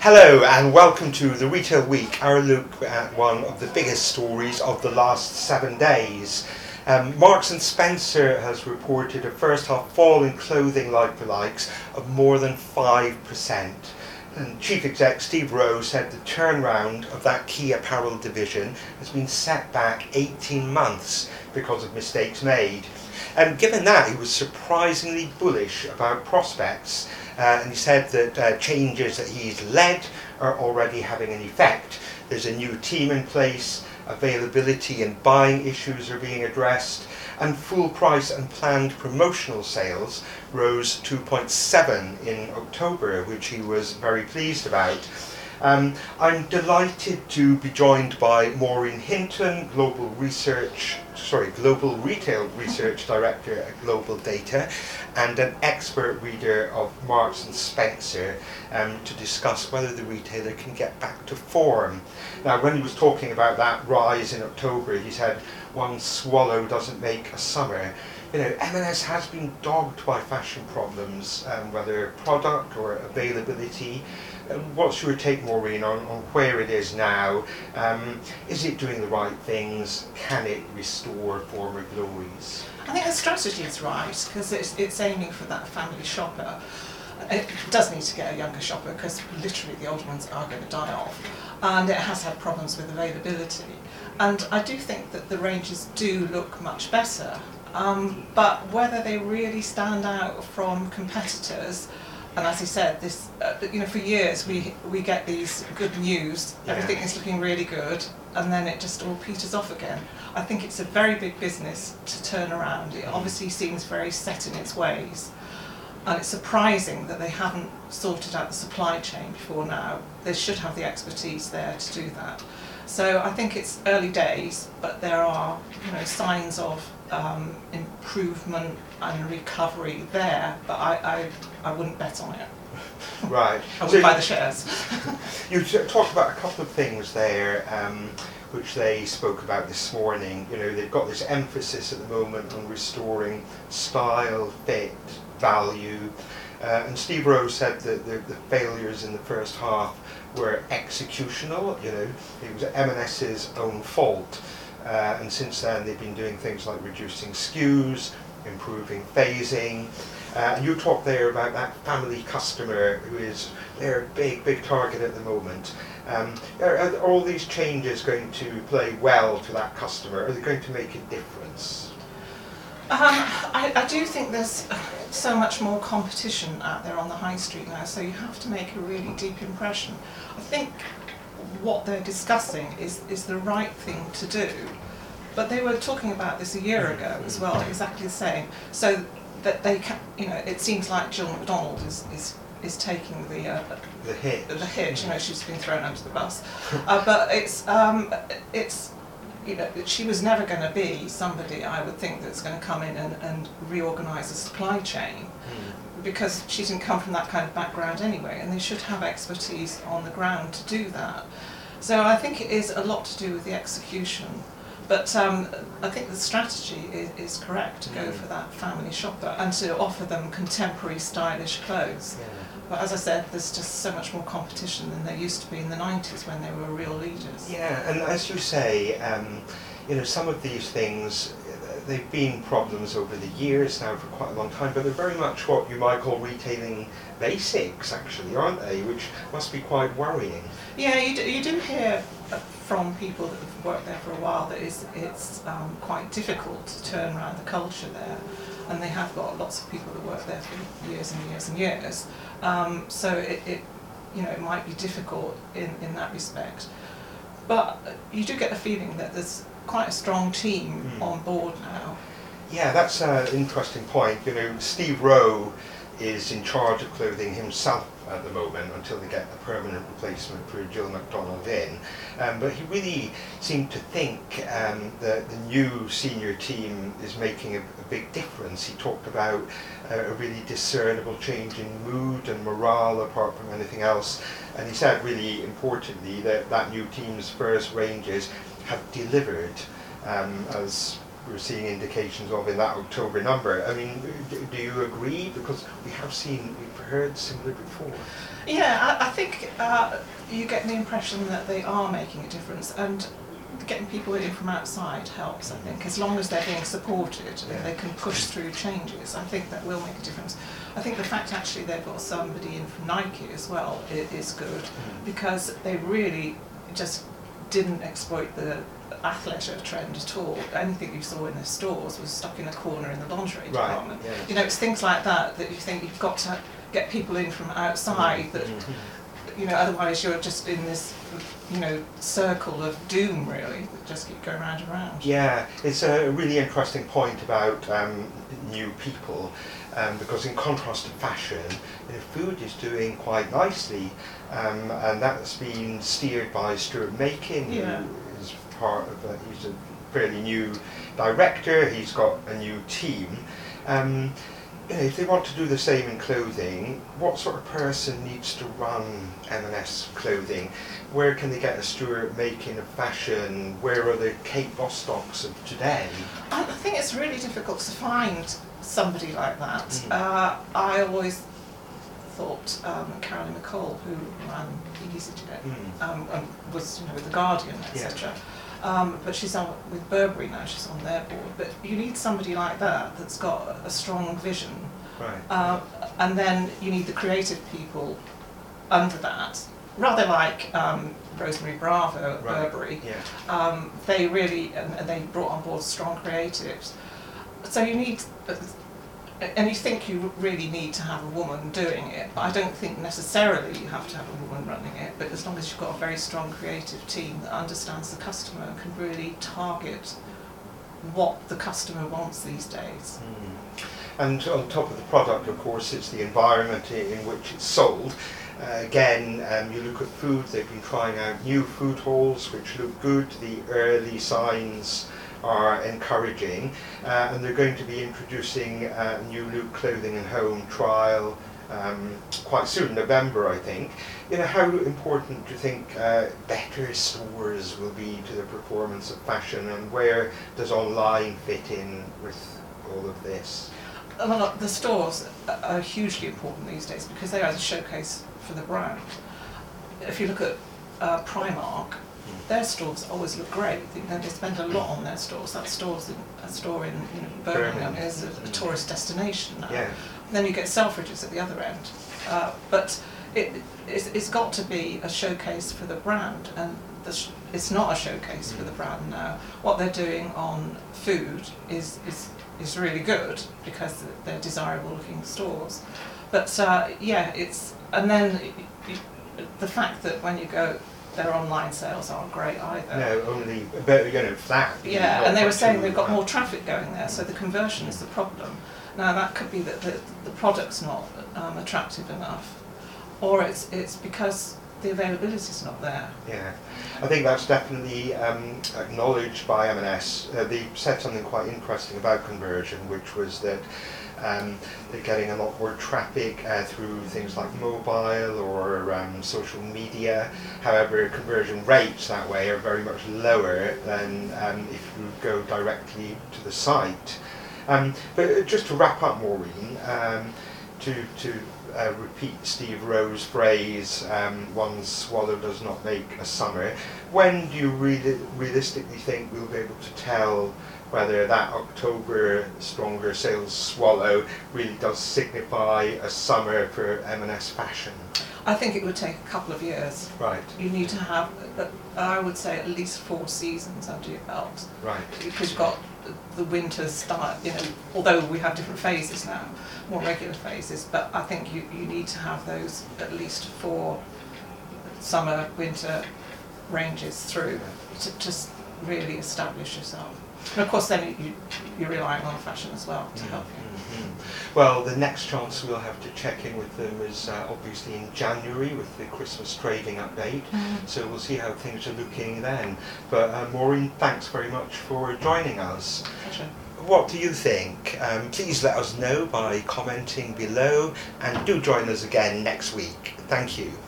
Hello and welcome to the Retail Week, our look at one of the biggest stories of the last 7 days. Marks and Spencer has reported a first half fall in clothing like-for-likes of more than 5%. And Chief Exec Steve Rowe said the turnaround of that key apparel division has been set back 18 months because of mistakes made. Given that, he was surprisingly bullish about prospects, and he said that changes that he's led are already having an effect. There's a new team in place, availability and buying issues are being addressed, and full price and planned promotional sales rose 2.7 in October, which he was very pleased about. I'm delighted to be joined by Maureen Hinton, Global Retail Research Director at Global Data, and an expert reader of Marks and Spencer, to discuss whether the retailer can get back to form. Now, when he was talking about that rise in October, he said, "One swallow doesn't make a summer." You know, M&S has been dogged by fashion problems, whether product or availability. What's your take, Maureen, on where it is now? Is it doing the right things? Can it restore former glories? I think the strategy is right because it's aiming for that family shopper. It does need to get a younger shopper because literally the older ones are going to die off, and it has had problems with availability. And I do think that the ranges do look much better, but whether they really stand out from competitors. And as he said, this, for years we get these good news, everything is looking really good, and then it just all peters off again. I think it's a very big business to turn around. It obviously seems very set in its ways, and it's surprising that they haven't sorted out the supply chain before now. They should have the expertise there to do that. So I think it's early days, but there are signs of improvement and recovery there, but I wouldn't bet on it. Right. I wouldn't buy the shares. You talked about a couple of things there, which they spoke about this morning. You know, they've got this emphasis at the moment on restoring style, fit, value, and Steve Rowe said that the failures in the first half were executional. You know, it was M&S's own fault. And since then they've been doing things like reducing SKUs, improving phasing. And you talked there about that family customer who is their big target at the moment. Are all these changes going to play well to that customer? Are they going to make a difference? I do think there's so much more competition out there on the high street now, so you have to make a really deep impression. I think what they're discussing is the right thing to do, but they were talking about this a year ago as well, exactly the same. So that they can, it seems like Jill McDonald is taking the hit. The hit. She's been thrown under the bus, but it's she was never going to be somebody, I would think, that's going to come in and reorganise the supply chain. Because she didn't come from that kind of background anyway, and they should have expertise on the ground to do that. So I think it is a lot to do with the execution, but I think the strategy is correct to go for that family shopper and to offer them contemporary stylish clothes. But as I said, there's just so much more competition than there used to be in the 90s when they were real leaders. Yeah, and as you say, some of these things, they've been problems over the years now for quite a long time, but they're very much what you might call retailing basics, actually, aren't they? Which must be quite worrying. Yeah, you do hear from people that have worked there for a while that it's quite difficult to turn around the culture there, and they have got lots of people that work there for years and years and years. So it might be difficult in that respect, but you do get the feeling that there's quite a strong team on board now. Yeah, that's an interesting point. Steve Rowe is in charge of clothing himself at the moment until they get a permanent replacement for Jill McDonald in. But he really seemed to think that the new senior team is making a big difference. He talked about a really discernible change in mood and morale apart from anything else. And he said, really importantly, that new team's first ranges have delivered as we're seeing indications of in that October number. I mean, do you agree? Because we've heard similar before. Yeah, I think you get the impression that they are making a difference, and getting people in from outside helps, I think. As long as they're being supported, if they can push through changes, I think that will make a difference. I think the fact actually they've got somebody in from Nike as well is good, because they really just didn't exploit the athleisure trend at all. Anything you saw in their stores was stuck in a corner in the lingerie department. Yes. You know, it's things like that that you think you've got to get people in from outside that, you know, otherwise you're just in this, you know, circle of doom really, that just keep going round and round. Yeah, it's a really interesting point about new people, because in contrast to fashion, you know, food is doing quite nicely, and that's been steered by Stuart Makin, who is part of he's a fairly new director. He's got a new team. You know, if they want to do the same in clothing, what sort of person needs to run M&S clothing? Where can they get a Stuart Makin of fashion? Where are the Kate Bostocks of today? I think it's really difficult to find somebody like that. I always thought Caroline McCall, who ran EasyJet, and was, you know, with The Guardian, etc. But she's on with Burberry now, she's on their board. But you need somebody like that that's got a strong vision. Right. And then you need the creative people under that. Rather like Rosemary Bravo at Burberry. Yeah. They really, and they brought on board strong creatives. So you need, and you think you really need to have a woman doing it, but I don't think necessarily you have to have a woman running it, but as long as you've got a very strong creative team that understands the customer and can really target what the customer wants these days. And on top of the product, of course, it's the environment in which it's sold. Again, you look at food, they've been trying out new food halls which look good. The early signs are encouraging, and they're going to be introducing new Look Clothing and Home trial quite soon, November I think. You know, how important do you think better stores will be to the performance of fashion, and where does online fit in with all of this? Well, the stores are hugely important these days because they are the showcase for the brand. If you look at Primark, their stores always look great. They spend a lot on their stores. That store in Birmingham is a tourist destination now. Yeah. Then you get Selfridges at the other end. But it's got to be a showcase for the brand, and it's not a showcase for the brand now. What they're doing on food is really good because they're desirable looking stores. But yeah, and then the fact that when you go, their online sales aren't great either. No, only about, you know, flat. Yeah, and they were saying they've got more traffic going there, so the conversion is the problem. Now that could be that the product's not attractive enough, or it's because the availability is not there. Yeah, I think that's definitely acknowledged by M&S. They said something quite interesting about conversion, which was that they're getting a lot more traffic through things like mobile or social media. However, conversion rates that way are very much lower than if you go directly to the site. But just to wrap up, Maureen, to repeat Steve Rowe's phrase, one swallow does not make a summer. When do you realistically think we'll be able to tell whether that October stronger sales swallow really does signify a summer for M&S fashion? I think it would take a couple of years. Right. You need to have, I would say, at least 4 seasons under your belt. Right. Because you've got the winter start, you know, although we have different phases now, more regular phases, but I think you need to have those at least 4 summer, winter ranges through to just really establish yourself. And of course then you're relying on fashion as well to help you. Well, the next chance we'll have to check in with them is obviously in January with the Christmas trading update, so we'll see how things are looking then. But Maureen, thanks very much for joining us. Pleasure. What do you think? Please let us know by commenting below, and do join us again next week. Thank you.